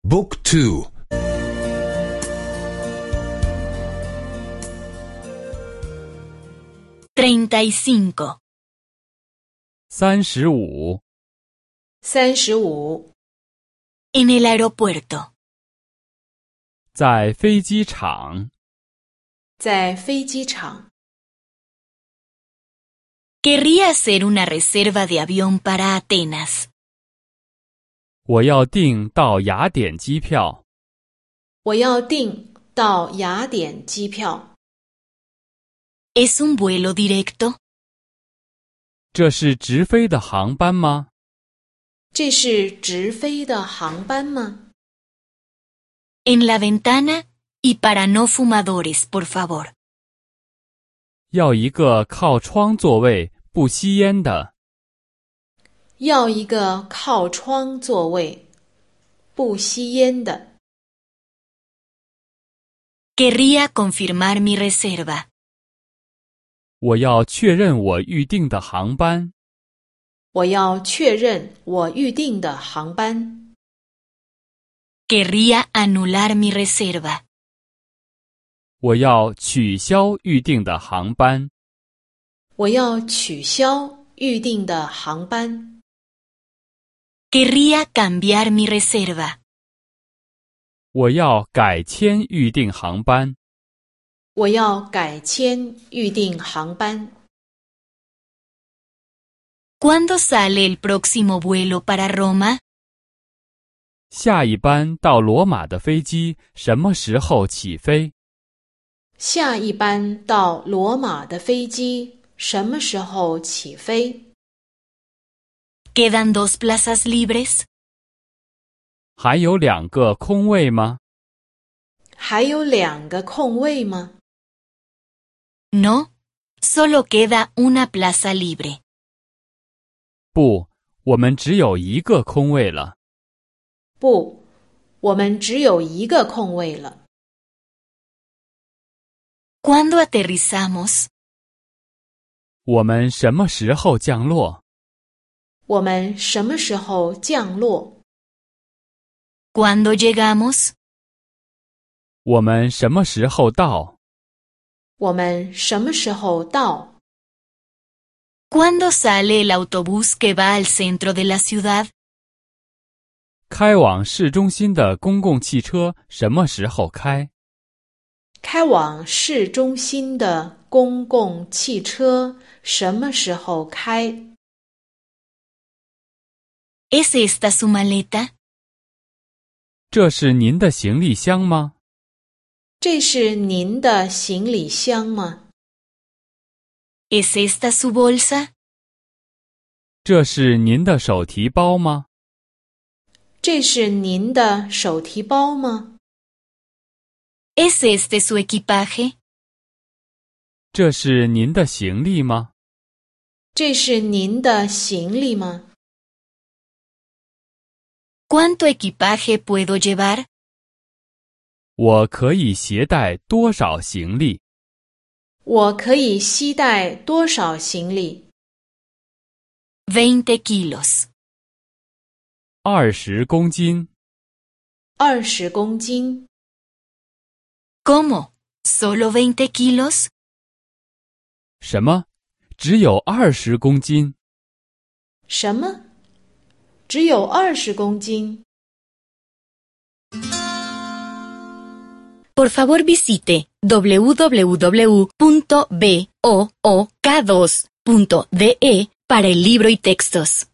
Book 2 35. 35. 35. En el aeropuerto. 在飞机场。 在飞机场。 Querría hacer una reserva de avión para Atenas. 我要订到雅典机票。 我要订到雅典机票。 ¿Es un vuelo directo? 这是直飞的航班吗？ 这是直飞的航班吗？ En la ventana y para no fumadores, por favor. 要一个靠窗座位，不吸烟的。 要一个靠窗座位，不吸烟的。 Querría confirmar mi reserva. 我要确认我预订的航班。 我要确认我预订的航班。 Querría anular mi reserva. 我要取消预订的航班。 我要取消预订的航班。 Querría cambiar mi reserva. 我要改签预订航班。 我要改签预订航班。 ¿Cuándo sale el próximo vuelo para Roma? 下一班到罗马的飞机什么时候起飞？ 下一班到罗马的飞机什么时候起飞？ ¿Quedan 2 plazas libres? 还有2个空位吗？ 还有2个空位吗？ No, solo queda una plaza libre. 不，我们只有1个空位了。 不，我们只有1个空位了。 ¿Cuándo aterrizamos? 我们什么时候降落？ 我们什么时候降落？ ¿Cuándo llegamos? 我们什么时候到？ 我们什么时候到？ ¿Cuándo sale el autobús que va al centro de la ciudad? 开往市中心的公共汽车什么时候开？ 开往市中心的公共汽车什么时候开？ ¿Es esta su maleta? 这是您的行李箱吗？ 这是您的行李箱吗？ ¿Es esta su bolsa? 这是您的手提包吗？ 这是您的手提包吗？ ¿Es este su equipaje? 这是您的行李吗？ 这是您的行李吗？ ¿Cuánto equipaje puedo llevar? 我可以携带多少行李？ 我可以携带多少行李？ 20 kilos. 20公斤。 20公斤。 ¿Cómo? ¿Solo 20 kilos? 什么？只有20公斤？ 什么？只有20公斤？ Por favor visite www.book2.de para el libro y textos.